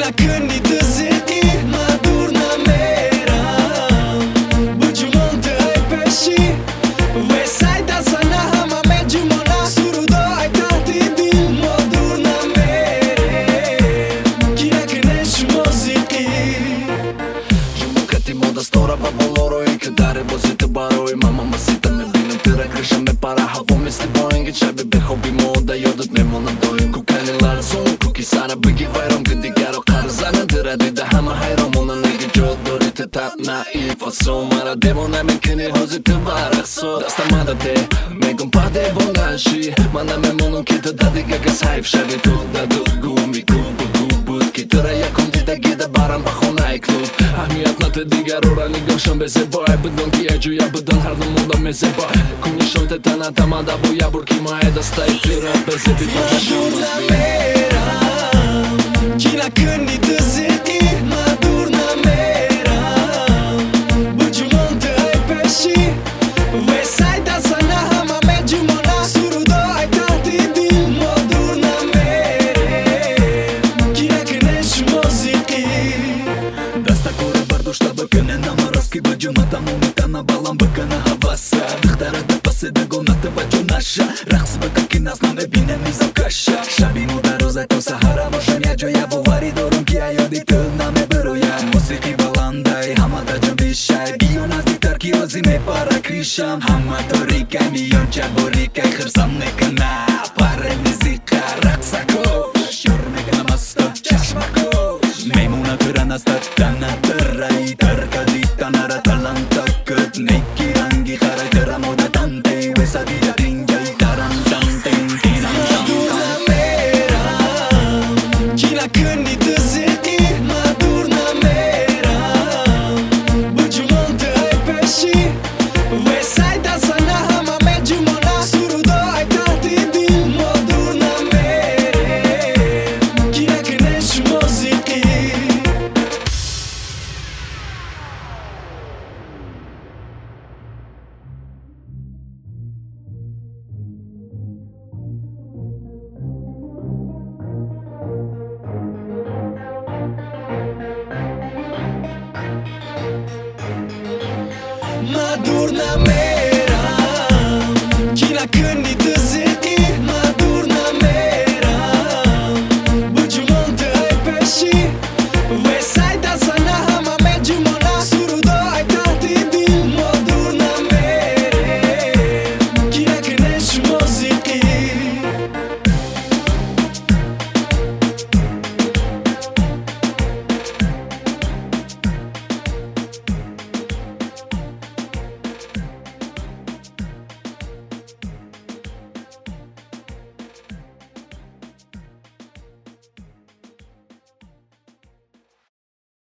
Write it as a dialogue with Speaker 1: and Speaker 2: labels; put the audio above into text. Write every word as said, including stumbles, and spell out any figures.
Speaker 1: Gina când i të zeti madurna mera Bëgjumon të ai peshi Vesajta sana hama me gjumona Surudo ai tati din madurna mere Gina kënesh muziki
Speaker 2: Gjumë këti moda stora baboloro I këtare bozi të baroj Mama më sita me binën tëra Krysha me para havomi sti bojnë Gë qaj bebe hobi moda Jo dhët me më nëndojnë Ku keni larë zonë Ku kisana bëgi vajrom Këti gero karë zanën të redi Dhe hama hajrom Unë në negi gjotë Dori të tap na i faso Mara demo na me këni hozi të barak so Dasta mada te Me këm pa de vongan shi Mana me monën kitë Dadi ga ka sajf Shavi tu da du gumi Kubu kubut Kitëra ja kom ti da gida Baran bahona i klub Ahmijat në të digarora Një gëm shën beze baj Bëdon ki e gjuja Bëdon hardë munda me ze baj Ku një shon të të nata Mada buja burkima e da sta i tira Beze bit në të shumë
Speaker 1: mera Gina când i të zeti madurna mera Bëgjumon të ai peshi Vesajta sana hama me gjumona Surudo ai tati din madurna mere Gina kënesh muziki
Speaker 3: Dasta kore bardu shta bëkëne në më roski Bëgjumata mu me ta në balan bëkëne havasa Dëhtara dhe pase dhe gona të bëgjunasha Raks bëka kinas në me bine mizam kasha Shabi mu da rozaj to sahara Moshën ja gjoja buvari dorun kja jo di të na me bëroja Musiki balandaj hama da gjëmbishaj Bio nas ditar ki ozi me para krisham Hama të rikaj mion qa borikaj Khërsam ne këna pare mizika Raksa kosh Shor me këna masta qash ma kosh Me muna këra nasta tana tërraj Tërka dita nara talanta kët Ne kirangi kharaj tëra moda tante Wesa dija rinjaj taran tante
Speaker 1: Madurna mera Gina când i të zeti madurna mera Bëgjumon të ai peshi Vesajta sana hama me gjumona Surudo ai tati din madurna mere Gina kënesh muziki Madurna mera Gina când i të